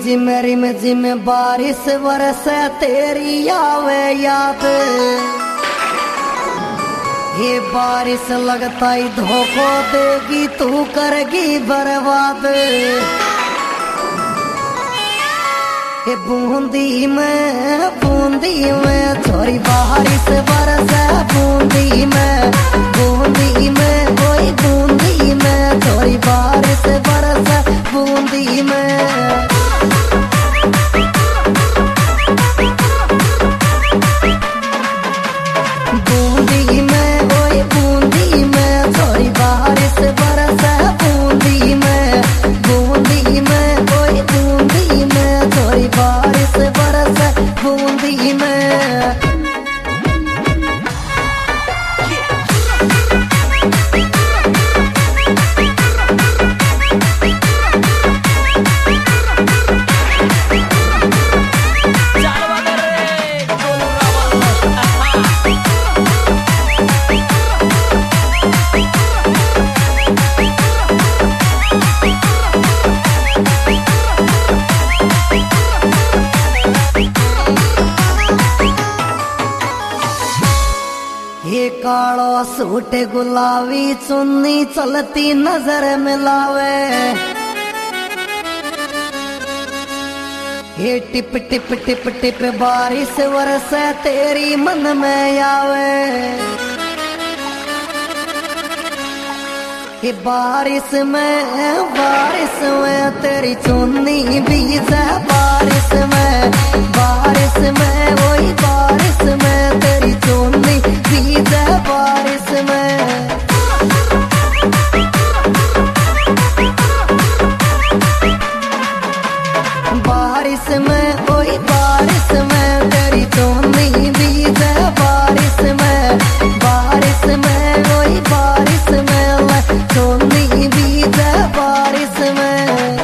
Rim gym बारिश बरसे तेरी आवे याद। ये बारिश लगता ही धोखो देगी तू करेगी बर्बाद। ये बूंदी में थोड़ी बारिश बरसे बूंदी में कोई बूंदी में थोड़ी बारिश बरसे बूंदी में। ये कालो सूट गुलाबी चुन्नी चलती नजर मिलावे। ये टिप टिप टिप टिप बारिश बरसे तेरी मन में आवे। ये बारिश में तेरी चुन्नी भीजे बारिश में वही बारिश में तेरी चुन्नी भीजे बारिश में। बारिश में वही बारिश में तेरी चुन्नी भीजे बारिश में वही बारिश में चुन्नी भीजे बारिश में।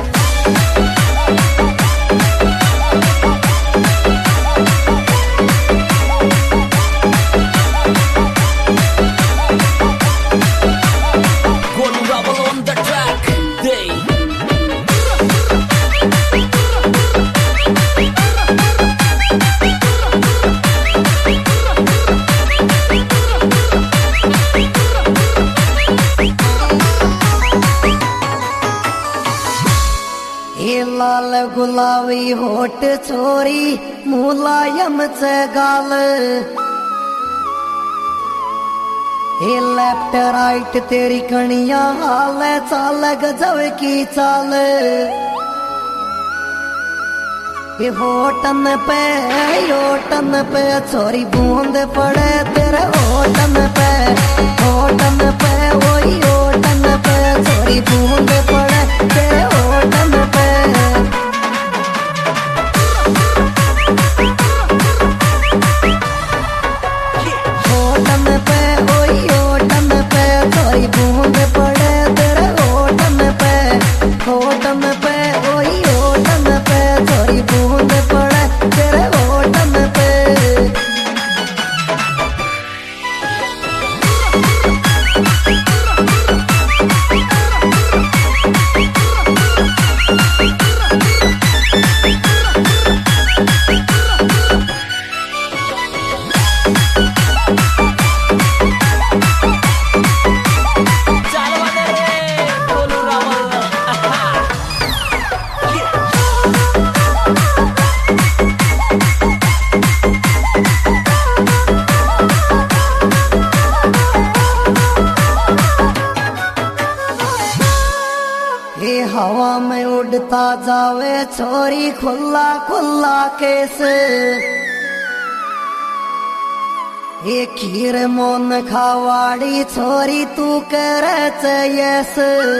लाल गुलाबी होठ छोरी मुलायम से गाल। ये लेफ्ट राइट तेरी कणिया हाल चाल गजब की चाल। ये होटन पे छोरी बूंद पड़े तेरे होटन पे वही होटन पे छोरी बूंद पड़े तेरे होटन पे। बूंद पड़े तेरे होटन पे वही होटन पे थोड़ी बूंद पड़े तेरे होटन पे। हवा में उड़ता जावे छोरी खुला खुला केस। ये खीर मोन खावाड़ी छोरी तू करे यस।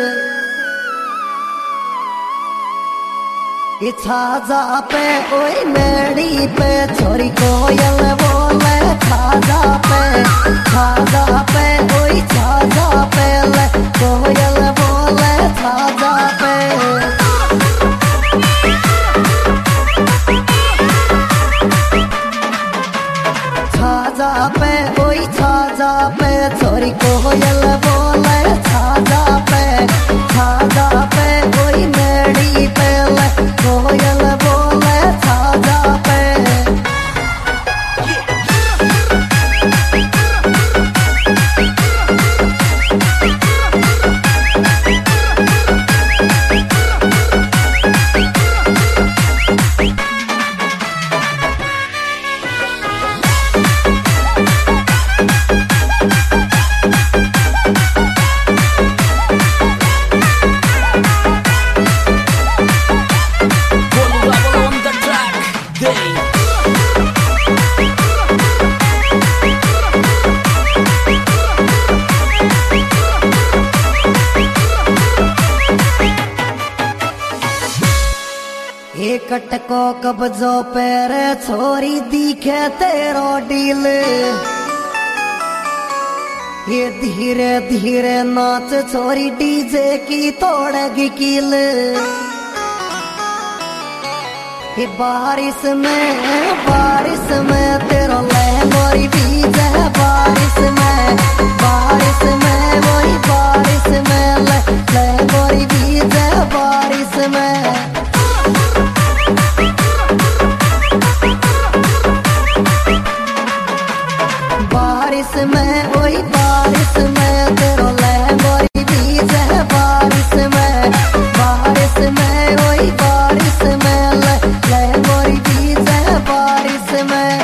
ये छाजा पे ओए मेड़ी पे छोरी कोयल बोले छाजा पे ओए छाजा पे ले कोयल बोले छाजा पे। छाजा पे ओए छाजा पे छोरी कोयल बोले छाजा पे ओए मेड़ी पे ले कोयल कटको कब्जो पैर छोरी दिखे तेरो डील। ये धीरे धीरे नाच छोरी डीजे की तोड़ेगी कील। ये बारिश में तेरा लहंगोरी डीजे बारिश में वही बारिश में लहंगोरी डीजे बारिश में। बारिश में वही बारिश में तेरा लहंगोरी डीजे बारिश में वही बारिश में लहंगोरी डीजे बारिश में।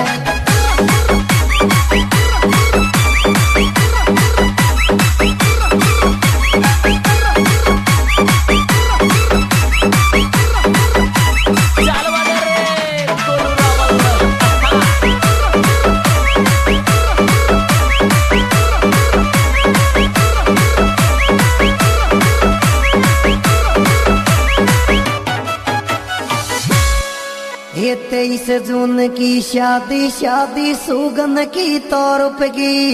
ये 23 जून की शादी सुगन की तौर की।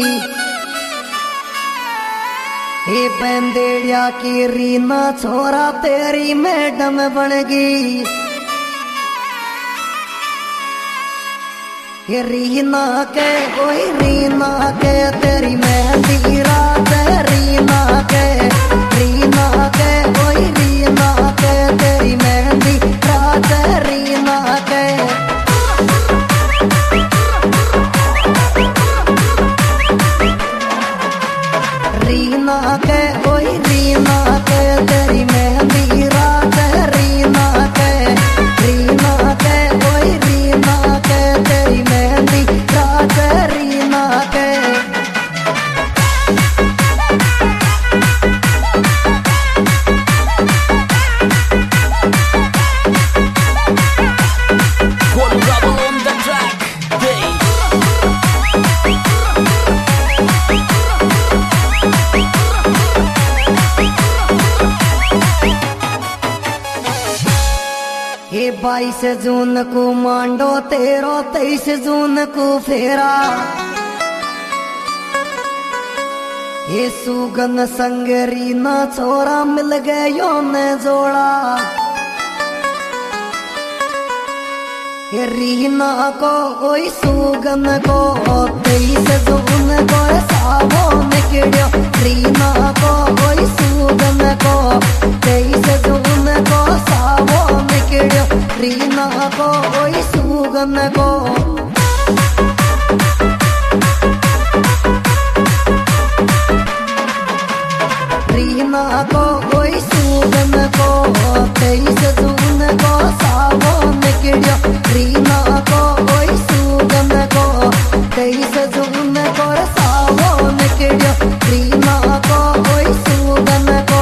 ये बंदेड़िया की रीना छोरा तेरी मैडम बनगी। ये रीना के तेरी मेहंदी रात रीना के वही रीना के तेरी मेहंदी रात रीना के। रीना के वही रीना के तेरी मेहंदी रात रीना के वही रीना के तेरी मेहंदी रात रीना के। ये 22 जून को मांडो तेरो 23 जून को फेरा। ये सुगन संग रीना छोरा मिल गयो ने जोड़ा। ये रीना को ओई सुगन को 23 जून को सावो निकड़ियो। रीना को ओई सुगन को 23 जून को सावो निकड़ियो। रीना को ओई सुगन को। रीना को ओई सुगन को 23 जून को सावो निकड़ियो। रीना को ओई सुगन को 23 जून को सावो निकड़ियो। रीना को ओई सुगन को।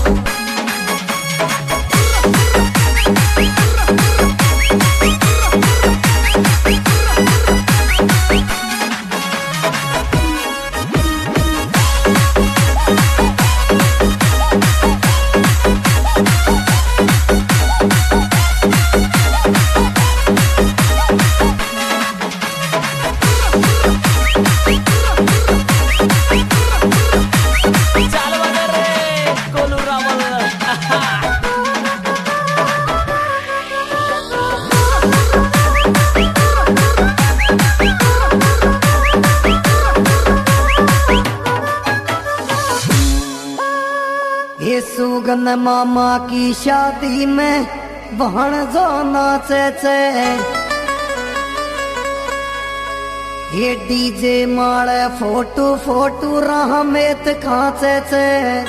ये सुगन मामा की शादी में बहन जो नाचे छे। ये डीजे मारे फोटू राह में खाचे छे।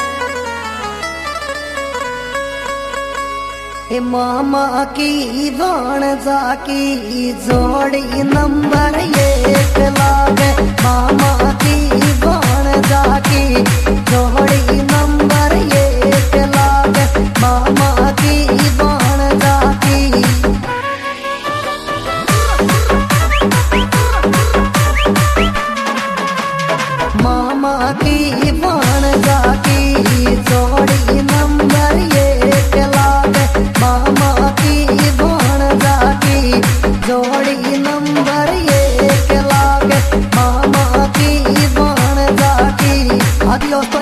ये मामा की भाणजा की जोड़ी नंबर 1 लागे। मामा की भाणजा की जोड़ी नंबर 1 लागे। मामा की भाणजा की। मामा की भाणजा की जोड़ी नंबर 1 लागे। मामा की भाणजा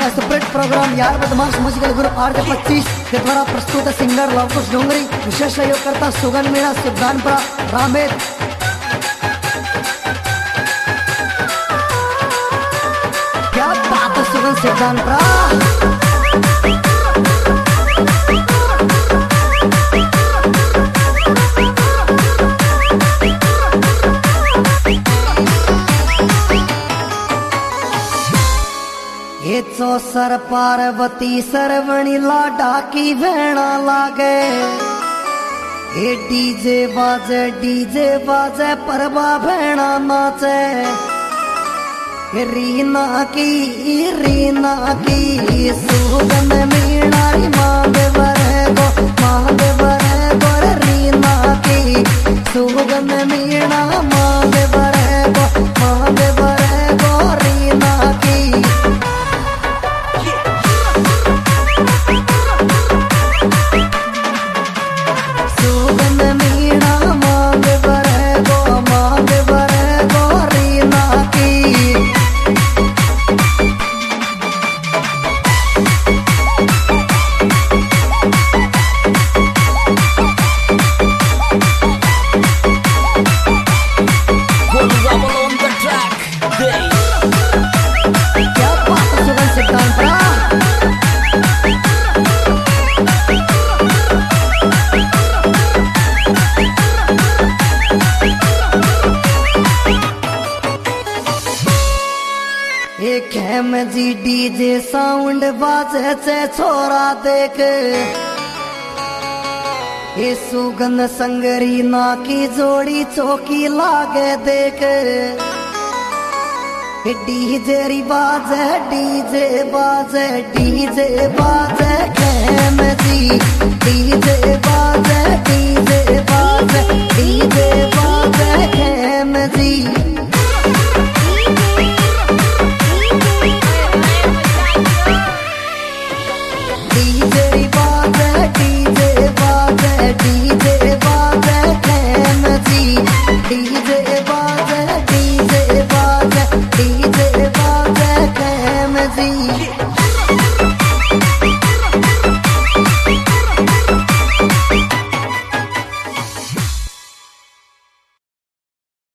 का सेपरेट प्रोग्राम यार बदमाश म्यूजिकल ग्रुप RJ25 के द्वारा प्रस्तुत है सिंगर लवकुश डोंगरी। विशेष सहयोग करता सुगन मीणा सिद्धांतपुरा रामेर। क्या बात है सुगन सिद्धांतपुरा। ये चौसर पार्वती सरवणी लाडा की भेणा लागे। ये डीजे बाजे परबा भेणा नाचे। ये रीना की सुगन मीणा मांगे बरे गो रे रीना की सुगन मीणा मांगे बरे गो रीना की। खेम जी डीजे साउंड बाजे से छोरा देख। ये सुगन संगरी ना की जोड़ी चौकी लागे देख। डीजे री बाजे खेम जी डीजे बाजे खेम जी। जी